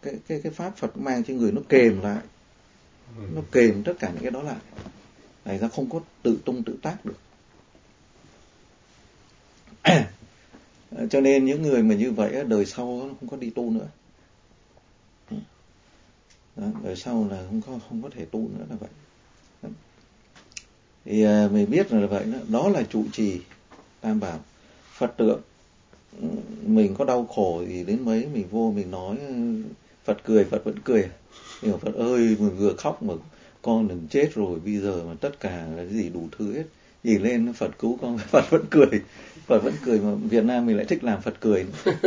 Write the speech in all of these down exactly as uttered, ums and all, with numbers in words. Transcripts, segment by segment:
cái cái cái pháp Phật mang trên người nó kềm lại, nó kềm tất cả những cái đó lại, thành ra không có tự tung tự tác được. Cho nên những người mà như vậy đời sau nó không có đi tu nữa. Đó, đời sau là không có không có thể tu nữa là vậy. Đó. Thì à, mình biết là vậy đó, đó là trụ trì Tam Bảo. Phật tượng mình có đau khổ gì đến mấy mình vô mình nói Phật cười, Phật vẫn cười. Nhưng mà Phật ơi, mình vừa khóc mà con đừng chết rồi, bây giờ mà tất cả là cái gì đủ thứ hết, gì lên Phật cứu con, Phật vẫn cười, Phật vẫn cười. Mà Việt Nam mình lại thích làm Phật cười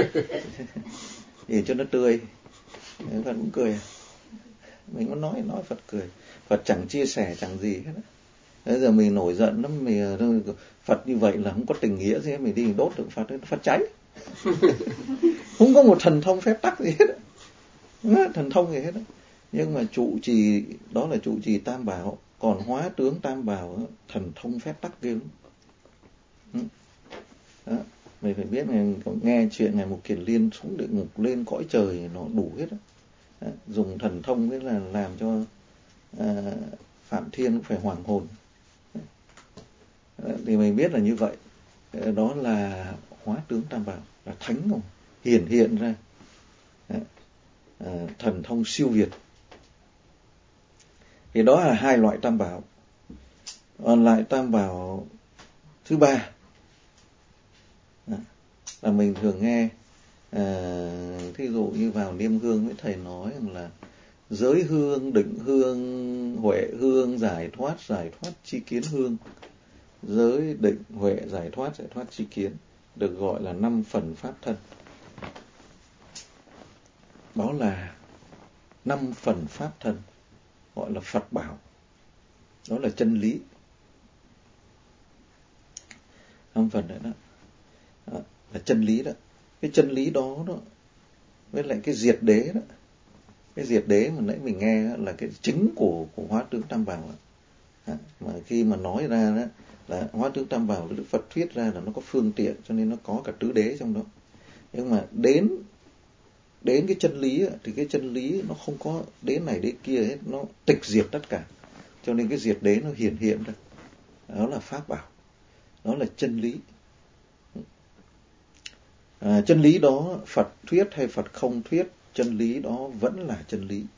gì cho nó tươi, Phật vẫn cười. Mình có nói nói Phật cười, Phật chẳng chia sẻ chẳng gì hết. Bây giờ mình nổi giận lắm, mình Phật như vậy là không có tình nghĩa gì hết, mình đi mình đốt tượng Phật, Phật cháy. Không có một thần thông phép tắc gì hết, thần thông gì hết. Nhưng mà trụ trì đó là trụ trì Tam Bảo, còn hóa tướng Tam Bảo thần thông phép tắc ghê lắm. Đó. Mình phải biết, mình nghe chuyện Ngài Mục Kiền Liên xuống địa ngục lên cõi trời nó đủ hết đó. Đó. Dùng thần thông ấy là làm cho à, Phạm Thiên cũng phải hoàng hồn. Đó. Thì mình biết là như vậy. Đó là hóa tướng Tam Bảo, là thánh không hiển hiện ra. Đó. À, thần thông siêu việt. Thì đó là hai loại Tam Bảo. Còn lại Tam Bảo thứ ba là mình thường nghe, à, thí dụ như vào Niêm Hương với thầy nói rằng là giới hương, định hương, huệ hương, giải thoát, giải thoát chi kiến hương. Giới, định, huệ, giải thoát, giải thoát chi kiến được gọi là năm phần pháp thân. Đó là năm phần pháp thân, gọi là Phật bảo. Đó là chân lý. Năm phần đấy đó. Đó là chân lý đó. Cái chân lý đó đó với lại cái diệt đế đó. Cái diệt đế mà nãy mình nghe là cái chính của của hóa tướng Tam Bảo. À, mà khi mà nói ra đó là hóa tướng Tam Bảo Đức Phật thuyết ra là nó có phương tiện, cho nên nó có cả tứ đế trong đó. Nhưng mà đến đến cái chân lý thì cái chân lý nó không có đế này đế kia hết, nó tịch diệt tất cả, cho nên cái diệt đế nó hiển hiện ra. Đó là pháp bảo, đó là chân lý. À, chân lý đó Phật thuyết hay Phật không thuyết, chân lý đó vẫn là chân lý.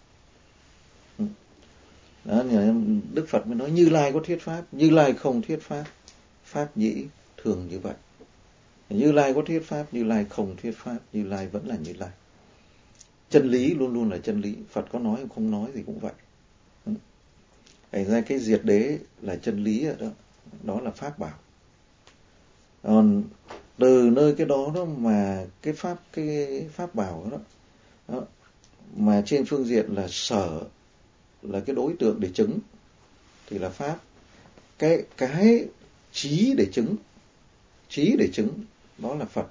Đó, Đức Phật mới nói Như Lai có thuyết pháp, Như Lai không thuyết pháp, pháp nhĩ thường như vậy. Như Lai có thuyết pháp, Như Lai không thuyết pháp, Như Lai vẫn là Như Lai. Chân lý luôn luôn là chân lý, Phật có nói không nói gì cũng vậy. Thành ra cái diệt đế là chân lý ở đó, đó là pháp bảo. Còn từ nơi cái đó đó mà cái pháp cái pháp bảo đó, đó mà trên phương diện là sở, là cái đối tượng để chứng thì là pháp. Cái cái trí để chứng, trí để chứng đó là Phật.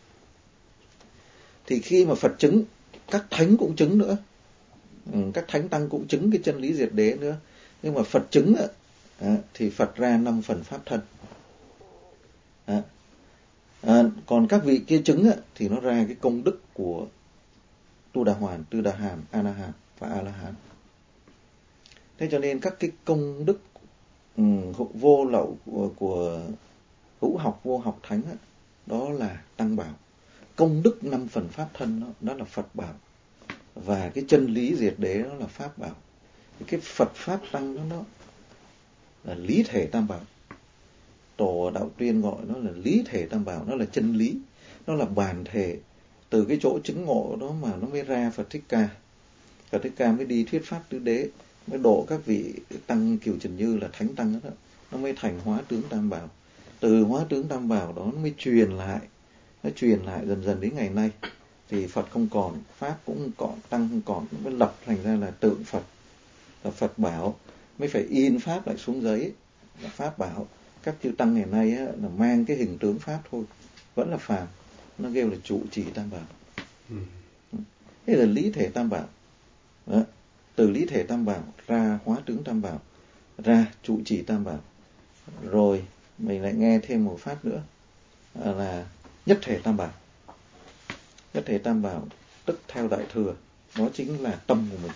Thì khi mà Phật chứng, các thánh cũng chứng nữa, ừ, các thánh tăng cũng chứng cái chân lý diệt đế nữa. Nhưng mà Phật chứng à, thì Phật ra năm phần pháp thân. À, à, còn các vị kia chứng thì nó ra cái công đức của Tu Đà Hoàn, Tư Đà Hàm, A La Hán và A La Hán. Thế cho nên các cái công đức um, vô lậu của, của hữu học vô học thánh đó, đó là tăng bảo. Công đức năm phần pháp thân đó, đó là Phật bảo. Và cái chân lý diệt đế đó là pháp bảo. Cái Phật pháp tăng đó, đó là lý thể tam bảo. Tổ Đạo Tuyên gọi nó là lý thể tam bảo, nó là chân lý, nó là bản thể. Từ cái chỗ chứng ngộ đó mà nó mới ra Phật Thích Ca. Phật Thích Ca mới đi thuyết pháp tứ đế, mới độ các vị tăng Kiều Trần Như là thánh tăng đó, nó mới thành hóa tướng tam bảo. Từ hóa tướng tam bảo đó nó mới truyền lại, nó truyền lại dần dần đến ngày nay. Thì Phật không còn, pháp cũng không còn, tăng không còn, nó mới lập thành ra là tượng Phật, là Phật bảo, mới phải in pháp lại xuống giấy là pháp bảo. Các chư tăng ngày nay á, là mang cái hình tướng pháp thôi, vẫn là phàm, nó kêu là trụ trì tam bảo. Ừ. Thế là lý thể tam bảo. Đó. Từ lý thể tam bảo ra hóa tướng tam bảo, ra trụ trì tam bảo. Rồi mình lại nghe thêm một pháp nữa là nhất thể tam bảo. Nhất thể tam bảo tức theo Đại Thừa. đó chính là tâm của mình.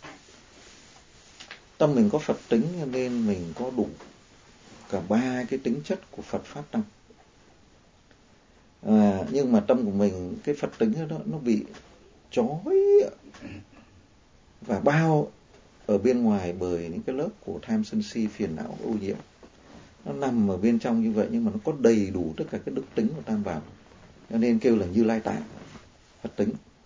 Tâm mình có Phật tính nên mình có đủ cả ba cái tính chất của Phật Pháp Tăng. À, nhưng mà tâm của mình, cái Phật tính đó nó bị trói và bao ở bên ngoài bởi những cái lớp của tham sân si phiền não ô nhiễm. Nó nằm ở bên trong như vậy nhưng mà nó có đầy đủ tất cả cái đức tính của Tam Bảo, cho nên kêu là Như Lai Tạng, Phật tính.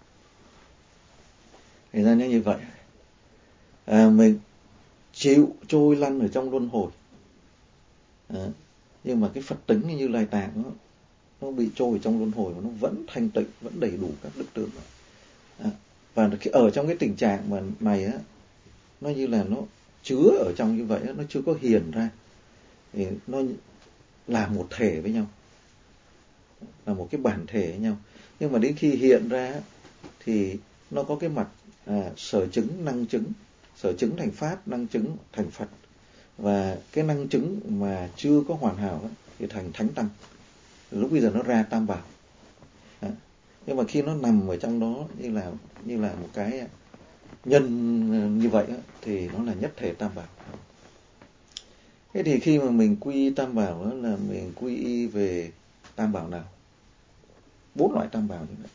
Thì ra như vậy, à, mình chịu trôi lăn ở trong luân hồi, à, nhưng mà cái Phật tính Như Lai Tạng nó nó bị trôi ở trong luân hồi mà nó vẫn thanh tịnh, vẫn đầy đủ các đức tướng. À, và ở trong cái tình trạng mà này á, nó như là nó chứa ở trong như vậy á, nó chưa có hiền ra, thì nó là một thể với nhau, là một cái bản thể với nhau. Nhưng mà đến khi hiện ra thì nó có cái mặt à, sở chứng, năng chứng, sở chứng thành Pháp, năng chứng thành Phật, và cái năng chứng mà chưa có hoàn hảo đó, thì thành Thánh Tăng. Lúc bây giờ nó ra Tam Bảo. À, nhưng mà khi nó nằm ở trong đó như là như là một cái nhân như vậy đó, thì nó là nhất thể Tam Bảo. Thế thì khi mà mình quy y Tam Bảo đó, là mình quy y về Tam Bảo nào? Bốn loại Tam Bảo như vậy.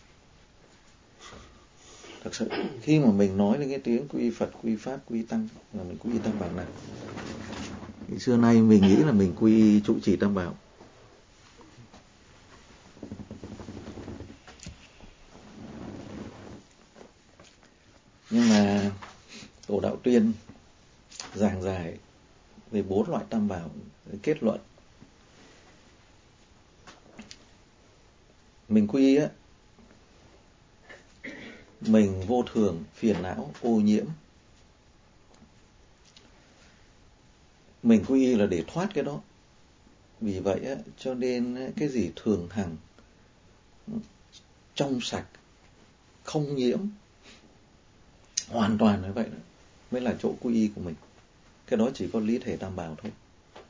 Thật sự khi mà mình nói lên cái tiếng quy y Phật, quy y Pháp, quy y Tăng là mình quy y Tam Bảo nào? Thì xưa nay mình nghĩ là mình quy y trụ trì Tam Bảo. Nhưng mà Tổ Đạo Tuyên giảng giải về bốn loại Tam Bảo, kết luận mình quy y á, mình vô thường, phiền não, ô nhiễm. Mình quy y là để thoát cái đó. Vì vậy á, cho nên cái gì thường hằng, trong sạch, không nhiễm, hoàn toàn như vậy đó, mới là chỗ quy y của mình. Cái đó chỉ có lý thể Tam Bảo thôi.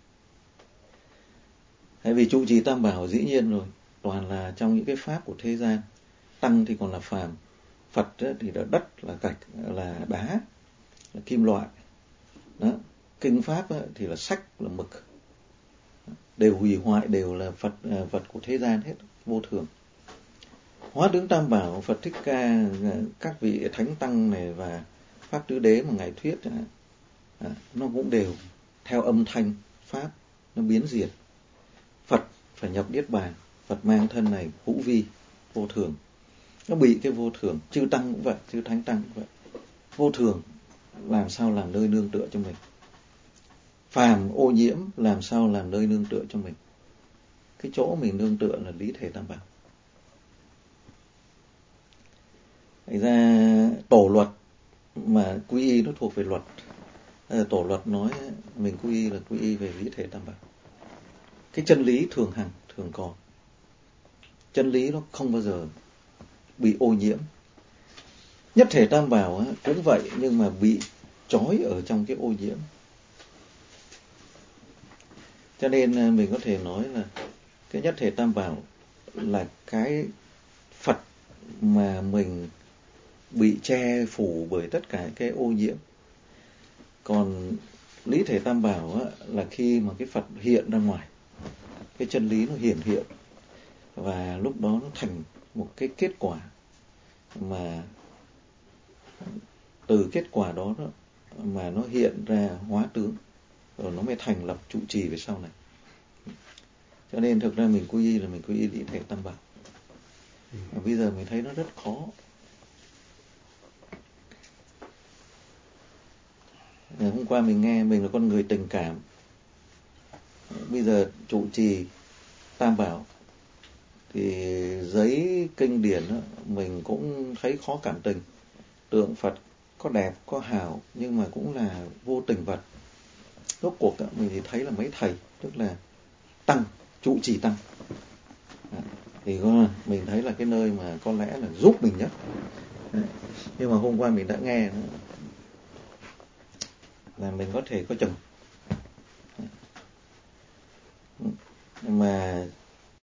Tại vì trụ trì Tam Bảo dĩ nhiên rồi, toàn là trong những cái pháp của thế gian. Tăng thì còn là phàm, Phật thì là đất, là gạch, là đá, là kim loại. Đó. Kinh Pháp thì là sách, là mực. Đều hủy hoại, đều là Phật, vật của thế gian hết, vô thường. Hóa tướng Tam Bảo, Phật Thích Ca, các vị Thánh Tăng này và Pháp Tứ Đế mà Ngài thuyết, à, nó cũng đều theo âm thanh Pháp, nó biến diệt. Phật phải nhập Niết Bàn, Phật mang thân này hữu vi, vô thường. Nó bị cái vô thường, chư Tăng cũng vậy, chư Thánh Tăng cũng vậy. Vô thường làm sao làm nơi nương tựa cho mình. Phàm ô nhiễm làm sao làm nơi nương tựa cho mình. Cái chỗ mình nương tựa là lý thể Tam Bảo. Thành ra tổ luật mà quy y nó thuộc về luật. Tổ luật nói mình quy y là quy y về lý thể Tam Bảo. Cái chân lý thường hằng, thường còn. Chân lý nó không bao giờ bị ô nhiễm. Nhất thể Tam Bảo cũng vậy, nhưng mà bị trói ở trong cái ô nhiễm. Cho nên mình có thể nói là cái nhất thể Tam Bảo là cái Phật mà mình bị che phủ bởi tất cả cái ô nhiễm. Còn lý thể Tam Bảo á, là khi mà cái Phật hiện ra ngoài, cái chân lý nó hiển hiện, và lúc đó nó thành một cái kết quả mà từ kết quả đó, đó mà nó hiện ra hóa tướng, rồi nó mới thành lập trụ trì về sau này. Cho nên thực ra mình quy y là mình quy y lý thể Tam Bảo. Và bây giờ mình thấy nó rất khó. Hôm qua mình nghe mình là con người tình cảm. Bây giờ trụ trì Tam Bảo thì giấy kinh điển đó, mình cũng thấy khó cảm tình. Tượng Phật có đẹp, có hào, nhưng mà cũng là vô tình vật. Rốt cuộc đó, mình thì thấy là mấy thầy, tức là Tăng, trụ trì Tăng. À, thì mình thấy là cái nơi mà có lẽ là giúp mình nhất. À, nhưng mà hôm qua mình đã nghe đó, là mình có thể có chừng. Mà